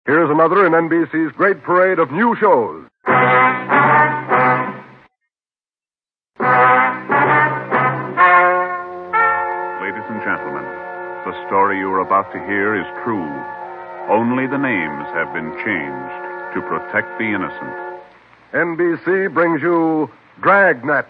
Here's another in NBC's great parade of new shows. Ladies and gentlemen, the story you are about to hear is true. Only the names have been changed to protect the innocent. NBC brings you Dragnet.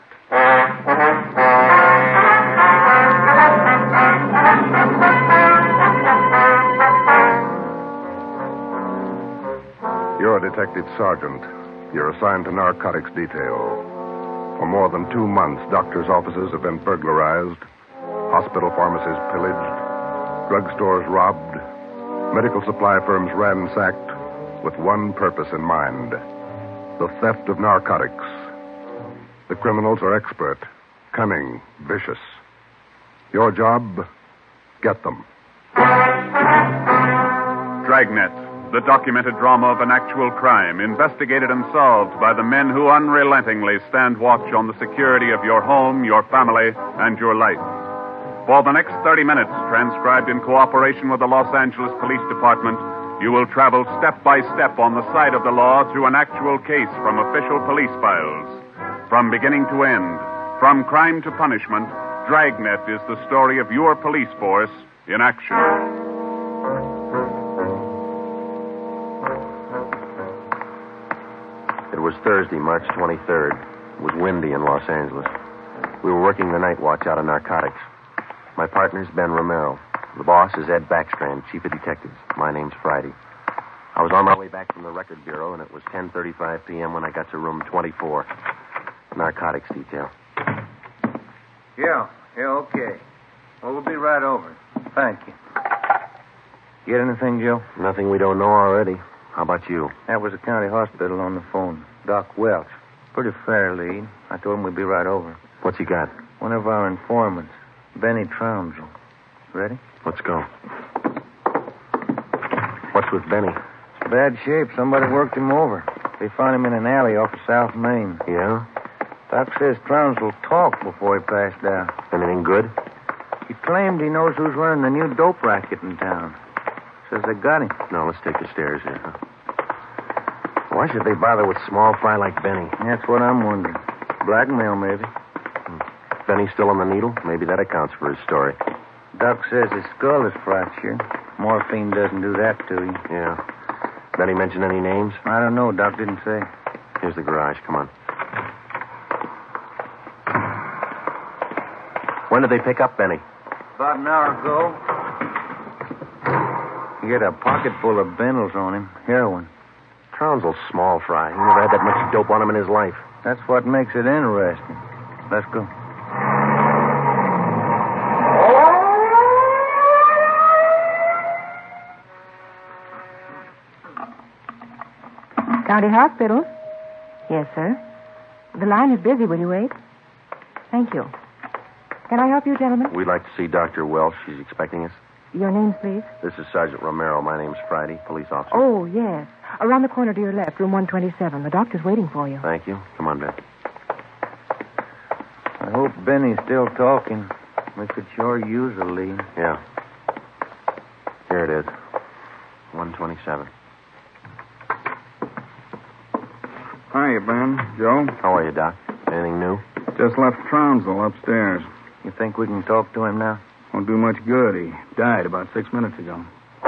You're a detective sergeant. You're assigned to narcotics detail. For more than 2 months, doctors' offices have been burglarized, hospital pharmacies pillaged, drugstores robbed, medical supply firms ransacked, with one purpose in mind: the theft of narcotics. The criminals are expert, cunning, vicious. Your job, get them. Dragnet, the documented drama of an actual crime, investigated and solved by the men who unrelentingly stand watch on the security of your home, your family, and your life. For the next 30 minutes, transcribed in cooperation with the Los Angeles Police Department, you will travel step by step on the side of the law through an actual case from official police files. From beginning to end, from crime to punishment, Dragnet is the story of your police force in action. It was Thursday, March 23rd. It was windy in Los Angeles. We were working the night watch out of narcotics. My partner's Ben Romero. The boss is Ed Backstrand, chief of detectives. My name's Friday. I was on my way back from the record bureau, and it was 10:35 p.m. when I got to room 24, narcotics detail. Yeah, okay. Well, we'll be right over. Thank you. Get anything, Joe? Nothing we don't know already. How about you? That was the county hospital on the phone. Doc Welch. Pretty fair lead. I told him we'd be right over. What's he got? One of our informants, Benny Trounsel. Ready? Let's go. What's with Benny? Bad shape. Somebody worked him over. They found him in an alley off of South Main. Yeah? Doc says Trounsel talked before he passed out. Anything good? He claimed he knows who's running the new dope racket in town. Says they got him. No, let's take the stairs here, huh? Why should they bother with small fry like Benny? That's what I'm wondering. Blackmail, maybe. Benny's still on the needle? Maybe that accounts for his story. Doc says his skull is fractured. Morphine doesn't do that to you. Yeah. Benny mention any names? I don't know. Doc didn't say. Here's the garage. Come on. When did they pick up Benny? About an hour ago. He had a pocket full of bundles on him. Heroin. Trounsel's small fry. He never had that much dope on him in his life. That's what makes it interesting. Let's go. County Hospital? Yes, sir. The line is busy. Will you wait? Thank you. Can I help you, gentlemen? We'd like to see Dr. Welsh. She's expecting us. Your names, please? This is Sergeant Romero. My name's Friday, police officer. Oh, yes. Around the corner to your left, room 127. The doctor's waiting for you. Thank you. Come on, Ben. I hope Benny's still talking. We could sure use a lead. Yeah. Here it is. 127. Hiya, Ben. Joe? How are you, Doc? Anything new? Just left Trounsel upstairs. You think we can talk to him now? Won't do much good. He died about 6 minutes ago.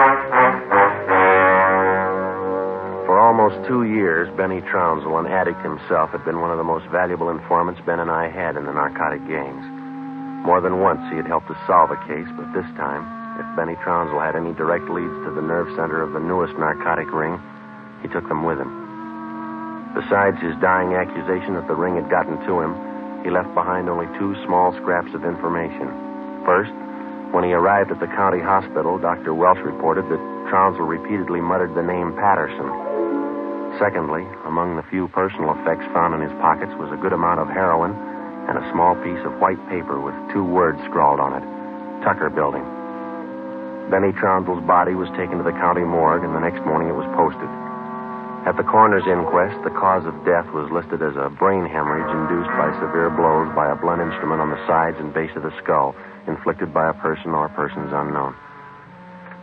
For almost 2 years, Benny Trounsel, an addict himself, had been one of the most valuable informants Ben and I had in the narcotic gangs. More than once, he had helped us solve a case, but this time, if Benny Trounsel had any direct leads to the nerve center of the newest narcotic ring, he took them with him. Besides his dying accusation that the ring had gotten to him, he left behind only 2 small scraps of information. First, when he arrived at the county hospital, Dr. Welsh reported that Trounsel repeatedly muttered the name Patterson. Secondly, among the few personal effects found in his pockets was a good amount of heroin and a small piece of white paper with 2 words scrawled on it, Tucker Building. Benny Trounsel's body was taken to the county morgue, and the next morning it was posted. At the coroner's inquest, the cause of death was listed as a brain hemorrhage induced by severe blows by a blunt instrument on the sides and base of the skull, inflicted by a person or persons unknown.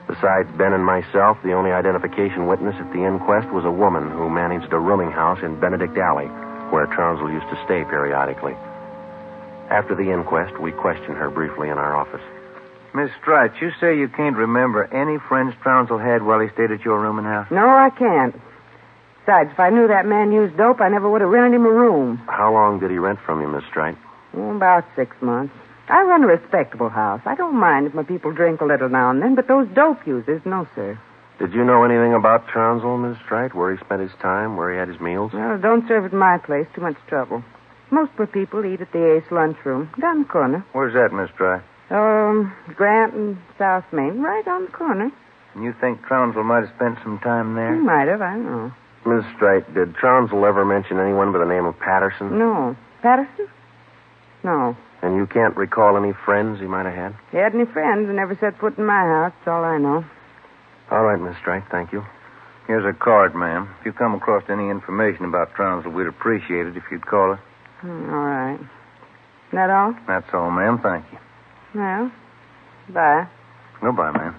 Besides Ben and myself, the only identification witness at the inquest was a woman who managed a rooming house in Benedict Alley, where Trounsel used to stay periodically. After the inquest, we questioned her briefly in our office. Miss Strite, you say you can't remember any friends Trounsel had while he stayed at your rooming house? No, I can't. Besides, if I knew that man used dope, I never would have rented him a room. How long did he rent from you, Miss Strite? About 6 months. I run a respectable house. I don't mind if my people drink a little now and then, but those dope users, no, sir. Did you know anything about Trounsel, Miss Strite? Where he spent his time, where he had his meals? Well, don't serve at my place. Too much trouble. Most poor people eat at the Ace lunchroom, down the corner. Where's that, Miss Strite? Grant and South Main, right on the corner. And you think Trounsel might have spent some time there? He might have, I don't know. Miss Strite, did Trounsel ever mention anyone by the name of Patterson? No. Patterson? No. And you can't recall any friends he might have had? He had any friends and never set foot in my house. That's all I know. All right, Miss Strite, thank you. Here's a card, ma'am. If you come across any information about Trounsel, we'd appreciate it if you'd call us. All right. That all? That's all, ma'am. Thank you. Well, bye. Goodbye, ma'am.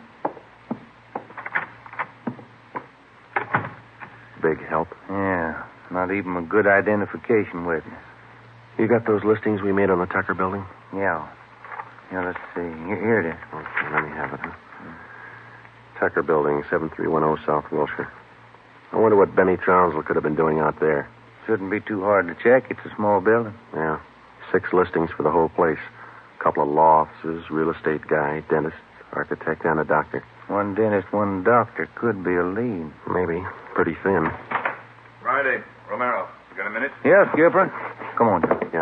Big help. Yeah, not even a good identification witness. You got those listings we made on the Tucker building? Yeah. Yeah, let's see. Here it is. Okay, let me have it, huh? Tucker building, 7310 South Wilshire. I wonder what Benny Trounsel could have been doing out there. Shouldn't be too hard to check. It's a small building. Yeah. 6 listings for the whole place. A couple of law offices, real estate guy, dentist, architect, and a doctor. One dentist, one doctor. Could be a lead. Maybe. Pretty thin. Friday. Romero, you got a minute? Yes, Skipper. Come on, Joe. Yeah.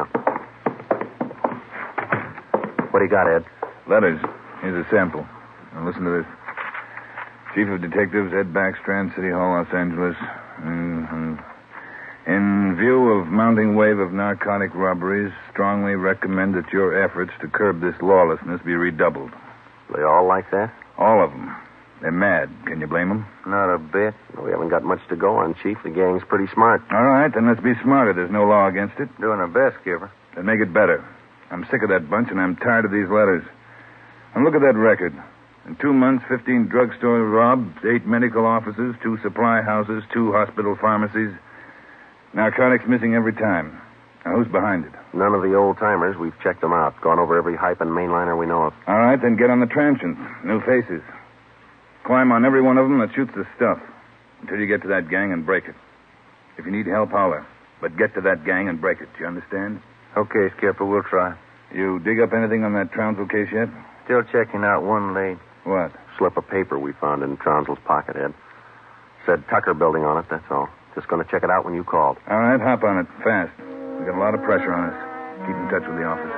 What do you got, Ed? Letters. Here's a sample. Now listen to this. Chief of Detectives, Ed Backstrand, City Hall, Los Angeles. In view of mounting wave of narcotic robberies, strongly recommend that your efforts to curb this lawlessness be redoubled. They all like that? All of them. They're mad. Can you blame them? Not a bit. We haven't got much to go on, Chief. The gang's pretty smart. All right, then let's be smarter. There's no law against it. Doing our best, Skipper. Then make it better. I'm sick of that bunch, and I'm tired of these letters. And look at that record. In 2 months, 15 drugstores robbed, 8 medical offices, 2 supply houses, 2 hospital pharmacies. Narcotics missing every time. Now, who's behind it? None of the old-timers. We've checked them out. Gone over every hype and mainliner we know of. All right, then get on the transients. New faces. Climb on every one of them that shoots the stuff until you get to that gang and break it. If you need help, holler. But get to that gang and break it. Do you understand? Okay, Skipper, we'll try. You dig up anything on that Trounsel case yet? Still checking out one lead. What? Slip of paper we found in Trounsel's pocket, Ed. Said Tucker building on it, that's all. Just going to check it out when you called. All right, hop on it. Fast. We got a lot of pressure on us. Keep in touch with the office.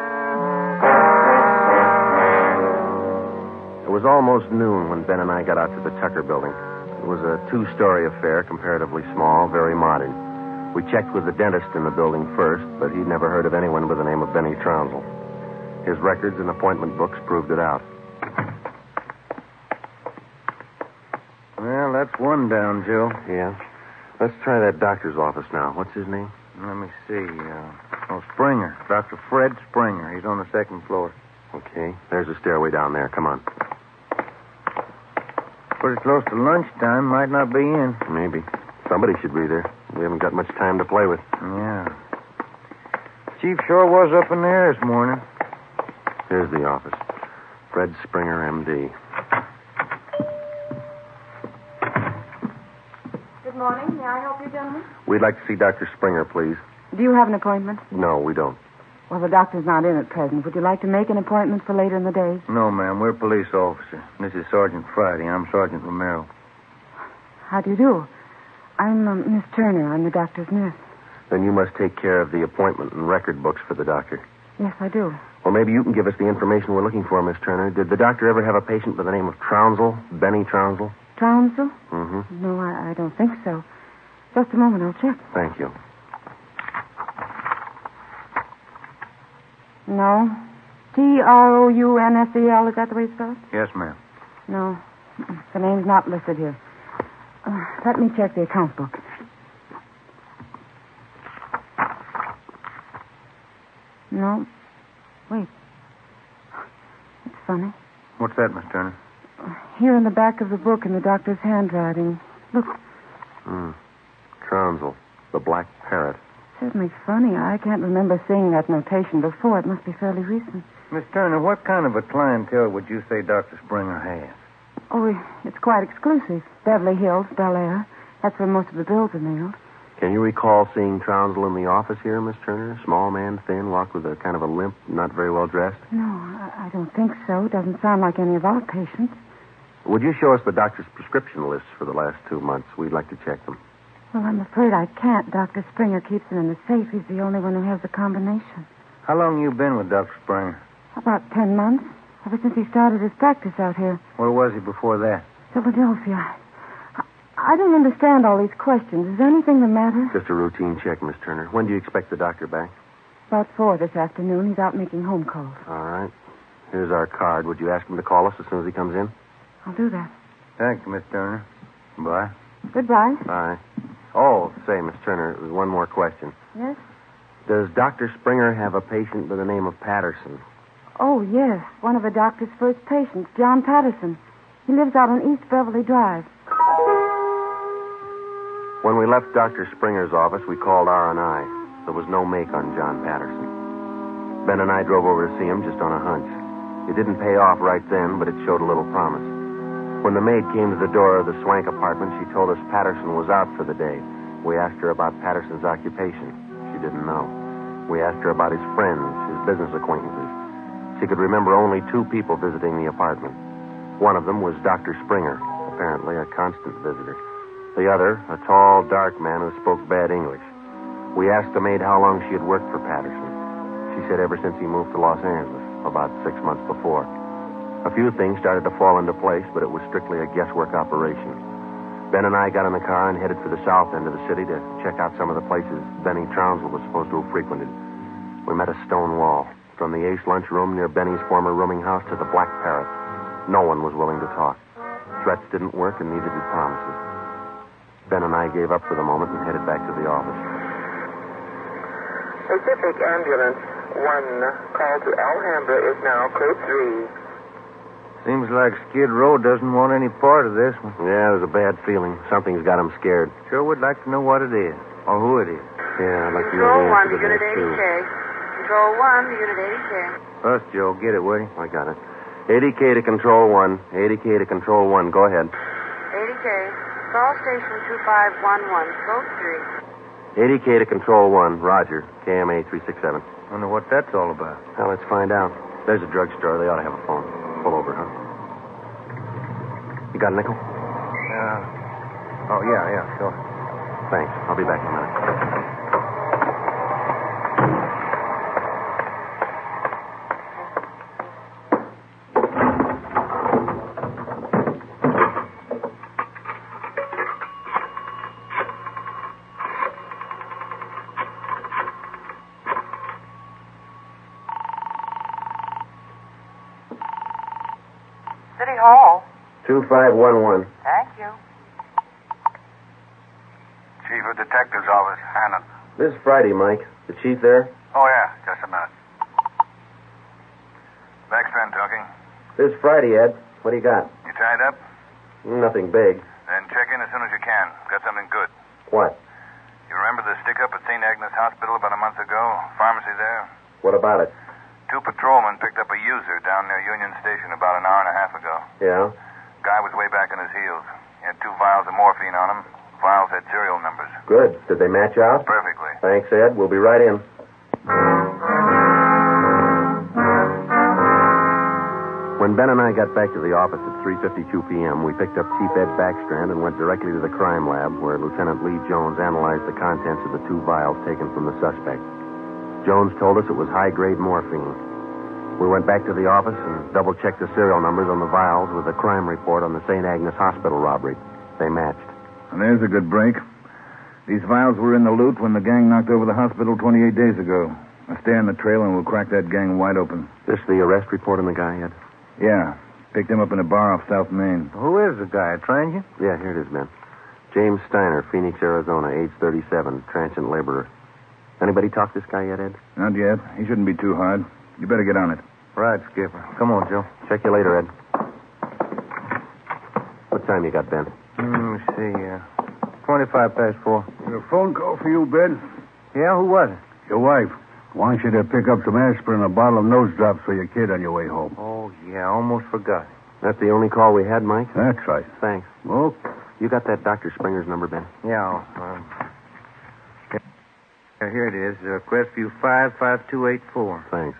It was almost noon when Ben and I got out to the Tucker building. It was a 2-story affair, comparatively small, very modern. We checked with the dentist in the building first, but he'd never heard of anyone by the name of Benny Trounsel. His records and appointment books proved it out. Well, that's one down, Joe. Yeah. Let's try that doctor's office now. What's his name? Let me see. Springer. Dr. Fred Springer. He's on the 2nd floor. Okay. There's a stairway down there. Come on. Pretty close to lunchtime. Might not be in. Maybe. Somebody should be there. We haven't got much time to play with. Yeah. Chief sure was up in there this morning. Here's the office. Fred Springer, M.D. Good morning. May I help you, gentlemen? We'd like to see Dr. Springer, please. Do you have an appointment? No, we don't. Well, the doctor's not in at present. Would you like to make an appointment for later in the day? No, ma'am. We're police officers. This is Sergeant Friday. I'm Sergeant Romero. How do you do? I'm Miss Turner. I'm the doctor's nurse. Then you must take care of the appointment and record books for the doctor. Yes, I do. Well, maybe you can give us the information we're looking for, Miss Turner. Did the doctor ever have a patient by the name of Trounsel? Benny Trounsel? Trounsel? Mm-hmm. No, I don't think so. Just a moment. I'll check. Thank you. No. Trounsel, is that the way it's spelled? Yes, ma'am. No. The name's not listed here. Let me check the account book. No. Wait. It's funny. What's that, Miss Turner? Here in the back of the book in the doctor's handwriting. Look. Trounsel, the Black Parrot. Certainly funny. I can't remember seeing that notation before. It must be fairly recent. Miss Turner, what kind of a clientele would you say Dr. Springer has? Oh, it's quite exclusive. Beverly Hills, Bel Air. That's where most of the bills are mailed. Can you recall seeing Trounsel in the office here, Miss Turner? Small man, thin, walked with a kind of a limp, not very well dressed? No, I don't think so. Doesn't sound like any of our patients. Would you show us the doctor's prescription lists for the last 2 months? We'd like to check them. Well, I'm afraid I can't. Dr. Springer keeps them in the safe. He's the only one who has the combination. How long you been with Dr. Springer? About 10 months. Ever since he started his practice out here. Where was he before that? Philadelphia. I don't understand all these questions. Is there anything the matter? Just a routine check, Miss Turner. When do you expect the doctor back? About 4 this afternoon. He's out making home calls. All right. Here's our card. Would you ask him to call us as soon as he comes in? I'll do that. Thank you, Miss Turner. Bye. Goodbye. Bye. Oh, say, Miss Turner, there's one more question. Yes? Does Dr. Springer have a patient by the name of Patterson? Oh, yes. One of the doctor's first patients, John Patterson. He lives out on East Beverly Drive. When we left Dr. Springer's office, we called R&I. There was no make on John Patterson. Ben and I drove over to see him just on a hunch. It didn't pay off right then, but it showed a little promise. When the maid came to the door of the Swank apartment, she told us Patterson was out for the day. We asked her about Patterson's occupation. She didn't know. We asked her about his friends, his business acquaintances. She could remember only 2 people visiting the apartment. One of them was Dr. Springer, apparently a constant visitor. The other, a tall, dark man who spoke bad English. We asked the maid how long she had worked for Patterson. She said ever since he moved to Los Angeles, about 6 months before. A few things started to fall into place, but it was strictly a guesswork operation. Ben and I got in the car and headed for the south end of the city to check out some of the places Benny Trounsel was supposed to have frequented. We met a stone wall. From the Ace lunchroom near Benny's former rooming house to the Black Parrot. No one was willing to talk. Threats didn't work, and neither did promises. Ben and I gave up for the moment and headed back to the office. Pacific Ambulance 1, call to Alhambra is now code 3. Seems like Skid Row doesn't want any part of this one. Yeah, there's a bad feeling. Something's got him scared. Sure would like to know what it is, or who it is. Yeah, I'd like to know the answer to that, Unit too. 80K. Control 1, Unit 80K. Us, Joe. Get it, will you? I got it. 80K to Control 1. 80K to Control 1. Go ahead. 80K. Call station 2511, code 3. 80K to Control 1. Roger. KMA 367. Wonder what that's all about. Now, let's find out. There's a drugstore. They ought to have a phone. Pull over, huh? You got a nickel? Oh, yeah, sure. Thanks. I'll be back in a minute. City Hall. 2511. Thank you. Chief of Detectives Office, Hannon. This Friday, Mike. The chief there? Oh, yeah, just a minute. Backstrand talking. This Friday, Ed. What do you got? You tied up? Nothing big. Then check in as soon as you can. Got something good. What? You remember the stick-up at St. Agnes Hospital about a month ago? Pharmacy there? What about it? 2 patrolmen picked up a user down near Union Station about an hour and a half ago. Yeah? Guy was way back on his heels. He had 2 vials of morphine on him. Vials had serial numbers. Good. Did they match out? Perfectly. Thanks, Ed. We'll be right in. When Ben and I got back to the office at 3:52 p.m., we picked up Chief Ed Backstrand and went directly to the crime lab where Lieutenant Lee Jones analyzed the contents of the 2 vials taken from the suspect. Jones told us it was high-grade morphine. We went back to the office and double-checked the serial numbers on the vials with the crime report on the St. Agnes Hospital robbery. They matched. And there's a good break. These vials were in the loot when the gang knocked over the hospital 28 days ago. Now stay on the trail and we'll crack that gang wide open. This the arrest report on the guy, Ed? Yeah. Picked him up in a bar off South Main. Who is the guy? A transient? Yeah, here it is, man. James Steiner, Phoenix, Arizona, age 37, transient laborer. Anybody talk to this guy yet, Ed? Not yet. He shouldn't be too hard. You better get on it. Right, Skipper. Come on, Joe. Check you later, Ed. time you got, Ben? Let me see. 25 past 4. A phone call for you, Ben. Yeah, who was it? Your wife wants you to pick up some aspirin and a bottle of nose drops for your kid on your way home. Oh, yeah, almost forgot. That's the only call we had, Mike? That's right. Thanks. Well, You got that Dr. Springer's number, Ben? Yeah. Here it is. Crestview 55284. Thanks.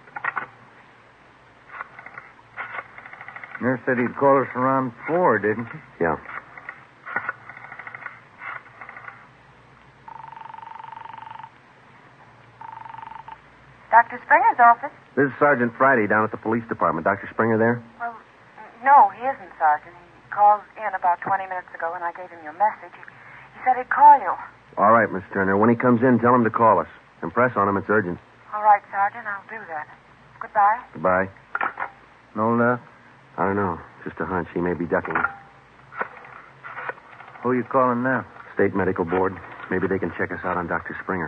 Nurse said he'd call us around 4, didn't he? Yeah. Dr. Springer's office? This is Sergeant Friday down at the police department. Dr. Springer there? Well, no, he isn't, Sergeant. He called in about 20 minutes ago, and I gave him your message. He said he'd call you. All right, Miss Turner. When he comes in, tell him to call us. Impress on him. It's urgent. All right, Sergeant, I'll do that. Goodbye. Goodbye. No luck? I don't know. Just a hunch. He may be ducking. Who are you calling now? State Medical Board. Maybe they can check us out on Dr. Springer.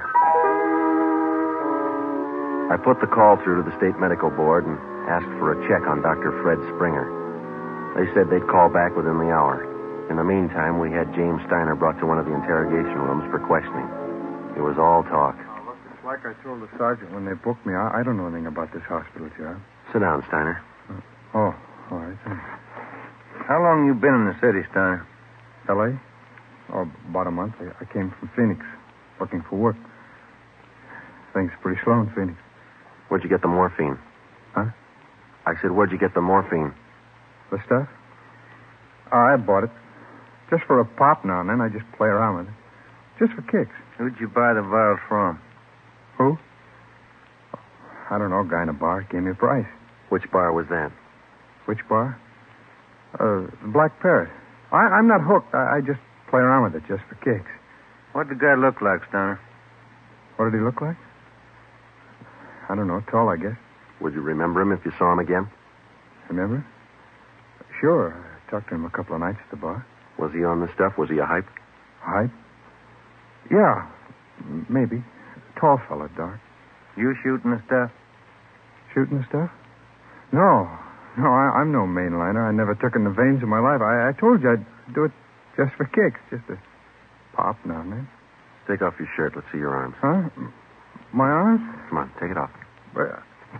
I put the call through to the State Medical Board and asked for a check on Dr. Fred Springer. They said they'd call back within the hour. In the meantime, we had James Steiner brought to one of the interrogation rooms for questioning. It was all talk. Look, it's like I told the sergeant when they booked me. I don't know anything about this hospital job. Sit down, Steiner. Oh, all right. Thanks. How long you been in the city, Steiner? L.A.? Oh, about a month. I came from Phoenix, looking for work. Things are pretty slow in Phoenix. Where'd you get the morphine? Huh? I said, where'd you get the morphine? The stuff? Oh, I bought it. Just for a pop now and then. I just play around with it. Just for kicks. Who'd you buy the vials from? Who? I don't know. A guy in a bar gave me a price. Which bar was that? Which bar? Black Parrot. I'm not hooked. I just play around with it just for kicks. What'd the guy look like, Steiner? What did he look like? I don't know. Tall, I guess. Would you remember him if you saw him again? Remember? Sure. I talked to him a couple of nights at the bar. Was he on the stuff? Was he a hype? Hype? Yeah, maybe. Tall fella, dark. You shooting the stuff? Shooting the stuff? No. No, I'm no mainliner. I never took in the veins of my life. I told you I'd do it just for kicks. Just a pop now and then. Take off your shirt. Let's see your arms. Huh? My arms? Come on, take it off. Well,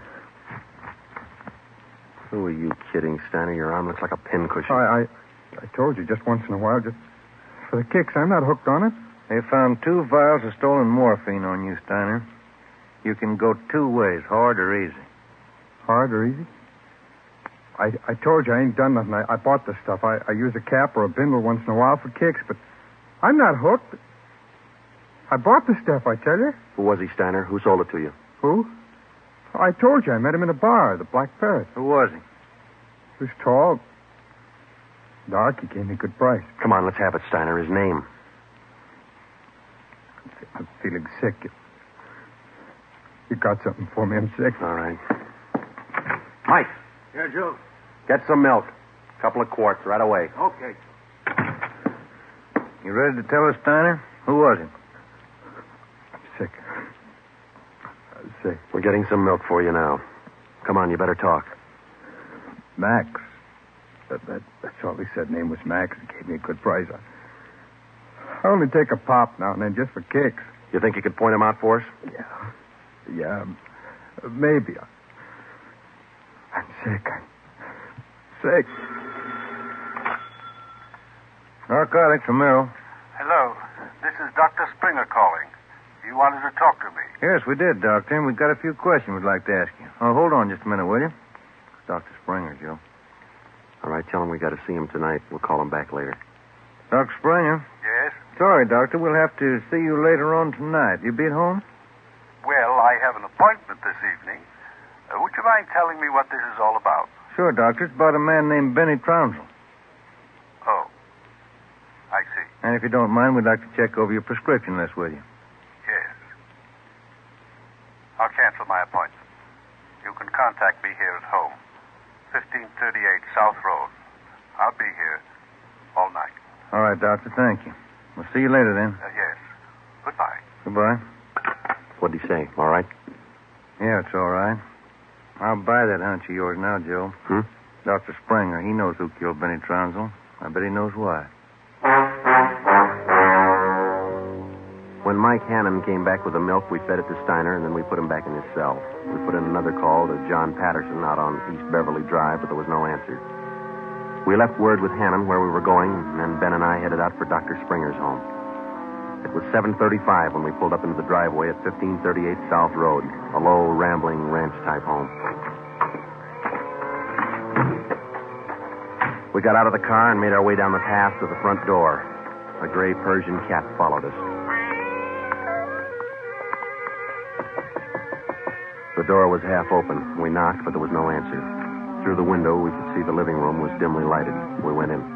Who are you kidding, Steiner? Your arm looks like a pincushion. I told you just once in a while, just for the kicks. I'm not hooked on it. They found 2 vials of stolen morphine on you, Steiner. You can go 2 ways, hard or easy. Hard or easy? I told you I ain't done nothing. I bought the stuff. I use a cap or a bindle once in a while for kicks, but I'm not hooked. I bought the stuff, I tell you. Who was he, Steiner? Who sold it to you? Who? I told you I met him in a bar, the Black Parrot. Who was he? He was tall. Dark. He gave me a good price. Come on, let's have it, Steiner. His name. I'm feeling sick. You got something for me? I'm sick. All right. Mike. Yeah, Joe. Get some milk. A couple of quarts right away. Okay. You ready to tell us, Steiner? Who was he? I'm sick. I'm sick. We're getting some milk for you now. Come on, you better talk. Max. That's all he said. Name was Max. He gave me a good price. I only take a pop now and then just for kicks. You think you could point him out for us? Yeah. Maybe. I'm sick. Sick. Narcotics from Merrill. Hello. This is Dr. Springer calling. You wanted to talk to me. Yes, we did, Doctor, and we've got a few questions we'd like to ask you. Oh, hold on just a minute, will you? It's Dr. Springer, Joe. All right, tell him we got to see him tonight. We'll call him back later. Dr. Springer? Yes? Sorry, Doctor. We'll have to see you later on tonight. You be at home? Well, I have an appointment this evening. Would you mind telling me what this is all about? Sure, Doctor. It's about a man named Benny Trounsel. Oh. I see. And if you don't mind, we'd like to check over your prescription list with you. Yes. I'll cancel my appointment. You can contact me here at home. 1538 South Road. I'll be here all night. All right, Doctor. Thank you. We'll see you later, then. Yes. Goodbye. Goodbye. What'd he say? All right? Yeah, it's all right. I'll buy that hunch of yours now, Joe. Hmm? Dr. Springer, he knows who killed Benny Trounsel. I bet he knows why. When Mike Hannon came back with the milk, we fed it to Steiner, and then we put him back in his cell. We put in another call to John Patterson out on East Beverly Drive, but there was no answer. We left word with Hannon where we were going, and then Ben and I headed out for Dr. Springer's home. It was 7:35 when we pulled up into the driveway at 1538 South Road, a low, rambling ranch-type home. We got out of the car and made our way down the path to the front door. A gray Persian cat followed us. The door was half open. We knocked, but there was no answer. Through the window, we could see the living room was dimly lighted. We went in.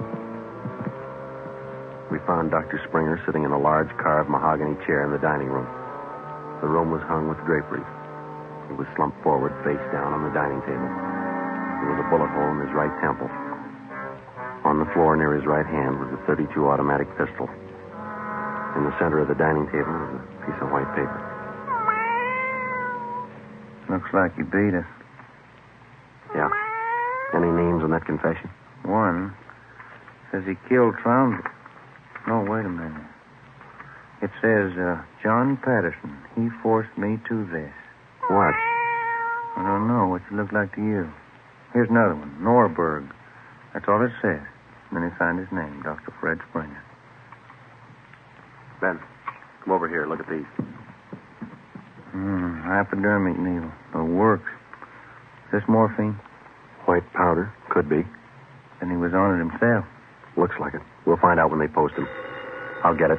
We found Dr. Springer sitting in a large carved mahogany chair in the dining room. The room was hung with draperies. He was slumped forward, face down on the dining table. There was a bullet hole in his right temple. On the floor near his right hand was a .32 automatic pistol. In the center of the dining table was a piece of white paper. Looks like he beat us. Yeah. Any names on that confession? One says he killed Trounds. No, wait a minute. It says, John Patterson. He forced me to this. What? I don't know. What's it look like to you? Here's another one. Norberg. That's all it says. And then he signed his name, Dr. Fred Springer. Ben, come over here. Look at these. Hypodermic needle. It works. Is this morphine? White powder. Could be. And he was on it himself. Looks like it. We'll find out when they post him. I'll get it.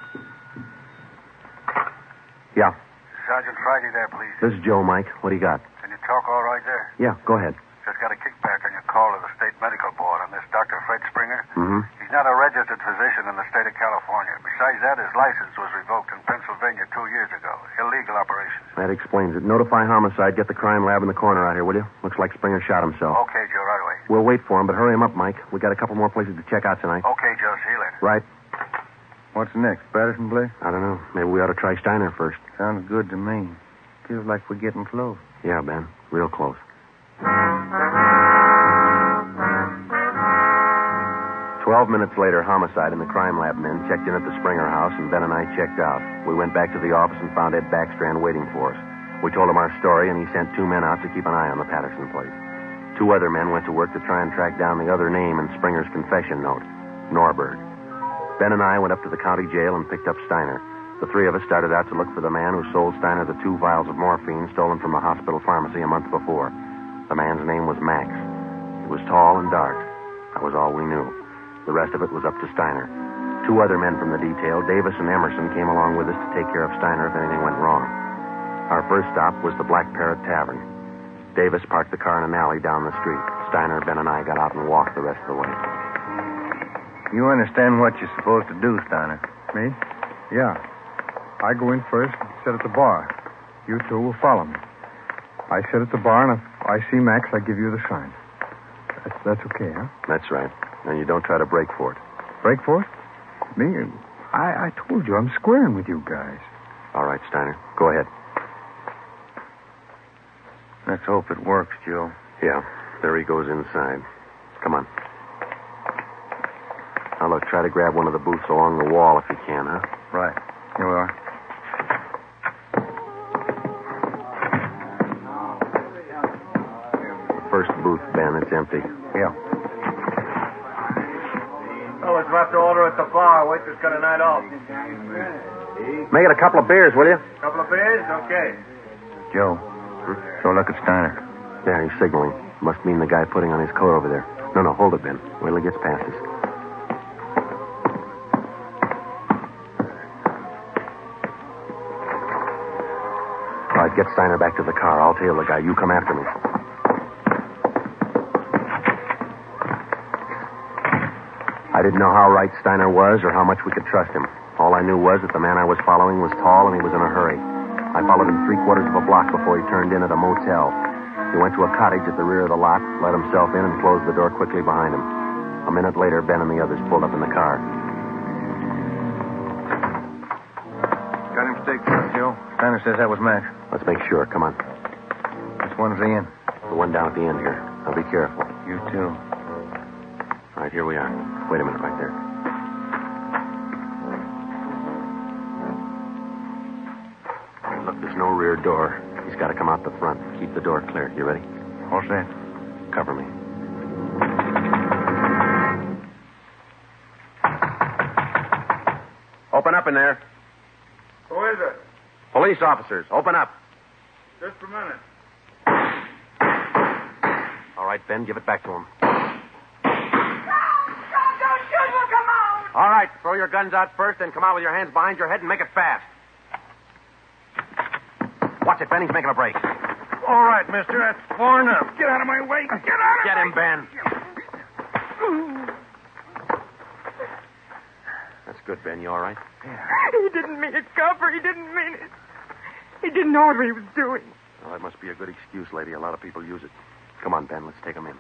Yeah. Sergeant Friday there, please. This is Joe, Mike. What do you got? Can you talk all right there? Yeah, go ahead. Just got a kickback on your call to the state medical board on this Dr. Fred Springer. Mm-hmm. He's not a registered physician in the state of California. Besides that, his license was revoked in Pennsylvania 2 years ago. Illegal operations. That explains it. Notify homicide. Get the crime lab in the corner out here, will you? Looks like Springer shot himself. Okay, Joe, right away. We'll wait for him, but hurry him up, Mike. We got a couple more places to check out tonight. Okay, Joe. See you later. Right. What's next? Patterson, Blake? I don't know. Maybe we ought to try Steiner first. Sounds good to me. Feels like we're getting close. Yeah, Ben. Real close. 12 minutes later, homicide and the crime lab men checked in at the Springer house, and Ben and I checked out. We went back to the office and found Ed Backstrand waiting for us. We told him our story, and he sent 2 men out to keep an eye on the Patterson place. 2 other men went to work to try and track down the other name in Springer's confession note, Norberg. Ben and I went up to the county jail and picked up Steiner. The 3 of us started out to look for the man who sold Steiner the 2 vials of morphine stolen from a hospital pharmacy a month before. The man's name was Max. He was tall and dark. That was all we knew. The rest of it was up to Steiner. 2 other men from the detail, Davis and Emerson, came along with us to take care of Steiner if anything went wrong. Our first stop was the Black Parrot Tavern. Davis parked the car in an alley down the street. Steiner, Ben, and I got out and walked the rest of the way. You understand what you're supposed to do, Steiner? Me? Yeah. I go in first and sit at the bar. You 2 will follow me. I sit at the bar, and if I see Max, I give you the sign. That's okay, huh? That's right. And you don't try to break for it. Break for it? Me? I told you, I'm squaring with you guys. All right, Steiner. Go ahead. Let's hope it works, Joe. Yeah. There he goes inside. Come on. Now, look, try to grab one of the booths along the wall if you can, huh? Right. Here we are. First booth, Ben. It's empty. Yeah. Fellas, we'll have to order at the bar. Waitress got a night off. Make it a couple of beers, will you? Couple of beers? Okay. Joe, go look at Steiner. Yeah, he's signaling. Must mean the guy putting on his coat over there. No, hold it, Ben. Wait till he gets past us. All right, get Steiner back to the car. I'll tail the guy. You come after me. I didn't know how right Steiner was or how much we could trust him. All I knew was that the man I was following was tall and he was in a hurry. I followed him 3/4 of a block before he turned in at a motel. He went to a cottage at the rear of the lot, let himself in, and closed the door quickly behind him. A minute later, Ben and the others pulled up in the car. Got him staked out, Joe. Steiner says that was Max. Let's make sure. Come on. Which one's the end? The one down at the end here. Now be careful. You too. All right, right, here we are. Wait a minute right there. Look, there's no rear door. He's got to come out the front. Keep the door clear. You ready? All set. Cover me. Open up in there. Who is it? Police officers, open up. Just a minute. All right, Ben, give it back to him. Don't shoot, we'll come out. All right, throw your guns out first, then come out with your hands behind your head and make it fast. Watch it, Ben. He's making a break. All right, mister. That's far enough. Get out of my way. Get him, Ben. That's good, Ben. You all right? He didn't mean it, Copper. He didn't mean it. He didn't know what he was doing. Well, that must be a good excuse, lady. A lot of people use it. Come on, Ben. Let's take him in.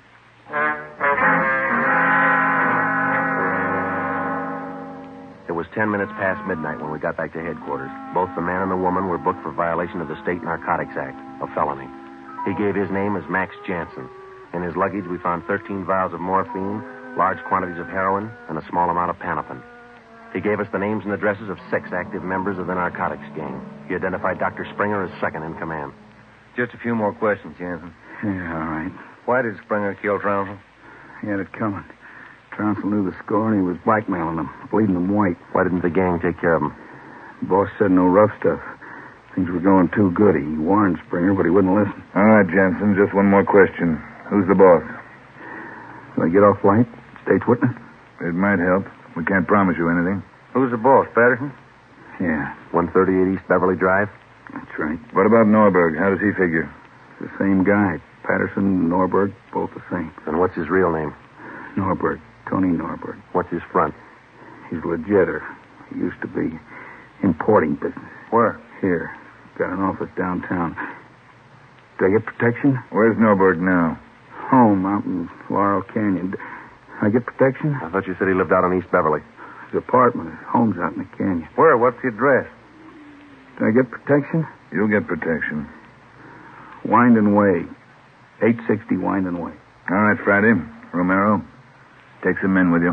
It was 10 minutes past midnight when we got back to headquarters. Both the man and the woman were booked for violation of the State Narcotics Act, a felony. He gave his name as Max Jansen. In his luggage, we found 13 vials of morphine, large quantities of heroin, and a small amount of Panopin. He gave us the names and addresses of 6 active members of the narcotics gang. He identified Dr. Springer as second in command. Just a few more questions, Jansen. Yeah, all right. Why did Springer kill Trounsel? He had it coming. Trounsel knew the score, and he was blackmailing them, bleeding them white. Why didn't the gang take care of him? The boss said no rough stuff. Things were going too good. He warned Springer, but he wouldn't listen. All right, Jensen, just one more question. Who's the boss? Will I get off light? State's witness? It might help. We can't promise you anything. Who's the boss, Patterson? Yeah. 138 East Beverly Drive? That's right. What about Norberg? How does he figure? It's the same guy. Patterson, Norberg, both the same. And what's his real name? Norberg. Tony Norberg. What's his front? He's legitter. He used to be importing business. Where? Here. Got an office downtown. Do I get protection? Where's Norberg now? Home out in Laurel Canyon. I get protection? I thought you said he lived out on East Beverly. His apartment. His home's out in the canyon. Where? What's the address? Do I get protection? You'll get protection. Winding Way. 860 Winding Way. All right, Friday. Romero, take some men with you.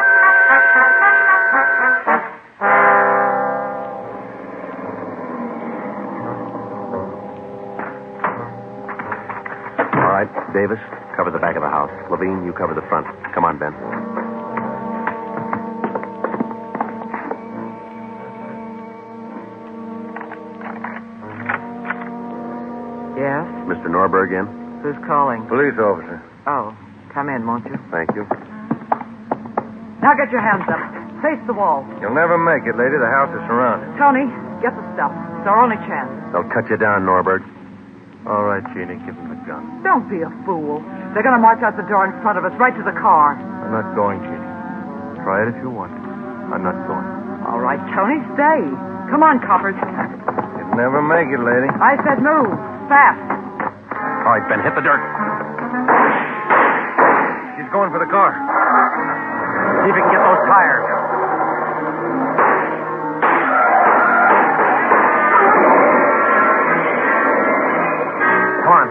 All right, Davis, cover the back of the house. Levine, you cover the front. Come on, Ben. Yes? Mr. Norberg in? Who's calling? Police officer. Oh, come in, won't you? Thank you. Now get your hands up. Face the wall. You'll never make it, lady. The house is surrounded. Tony, get the stuff. It's our only chance. They'll cut you down, Norberg. All right, Jeannie, give him the gun. Don't be a fool. They're going to march out the door in front of us, right to the car. I'm not going, Jeannie. Try it if you want. I'm not going. All right, Tony, stay. Come on, coppers. You'll never make it, lady. I said move. Fast. All right, Ben, hit the dirt. She's going for the car. See if you can get those tires. Come on.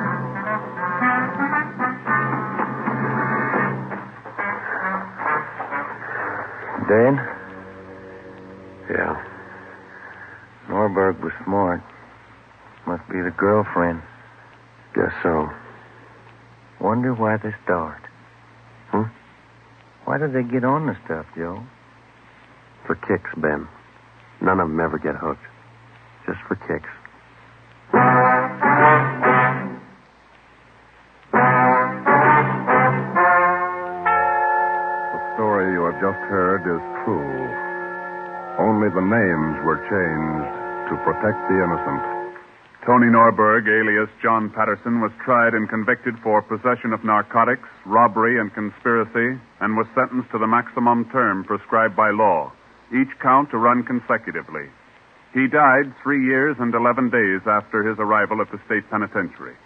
Dan? Yeah. Norberg was smart. Must be the girlfriend. Guess so. Wonder why they start. Why do they get on the stuff, Joe? For kicks, Ben. None of them ever get hooked. Just for kicks. The story you have just heard is true. Only the names were changed to protect the innocent. Tony Norberg, alias John Patterson, was tried and convicted for possession of narcotics, robbery, and conspiracy, and was sentenced to the maximum term prescribed by law, each count to run consecutively. He died 3 years and 11 days after his arrival at the state penitentiary.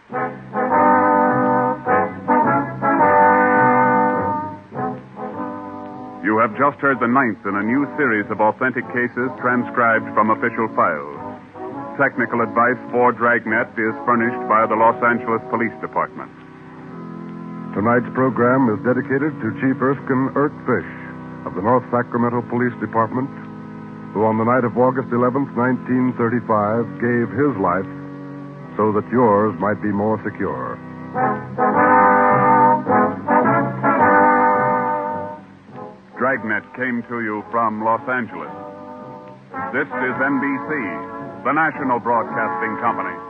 You have just heard the 9th in a new series of authentic cases transcribed from official files. Technical advice for Dragnet is furnished by the Los Angeles Police Department. Tonight's program is dedicated to Chief Erskine Fish of the North Sacramento Police Department, who on the night of August 11th, 1935, gave his life so that yours might be more secure. Dragnet came to you from Los Angeles. This is NBC, the national broadcasting company.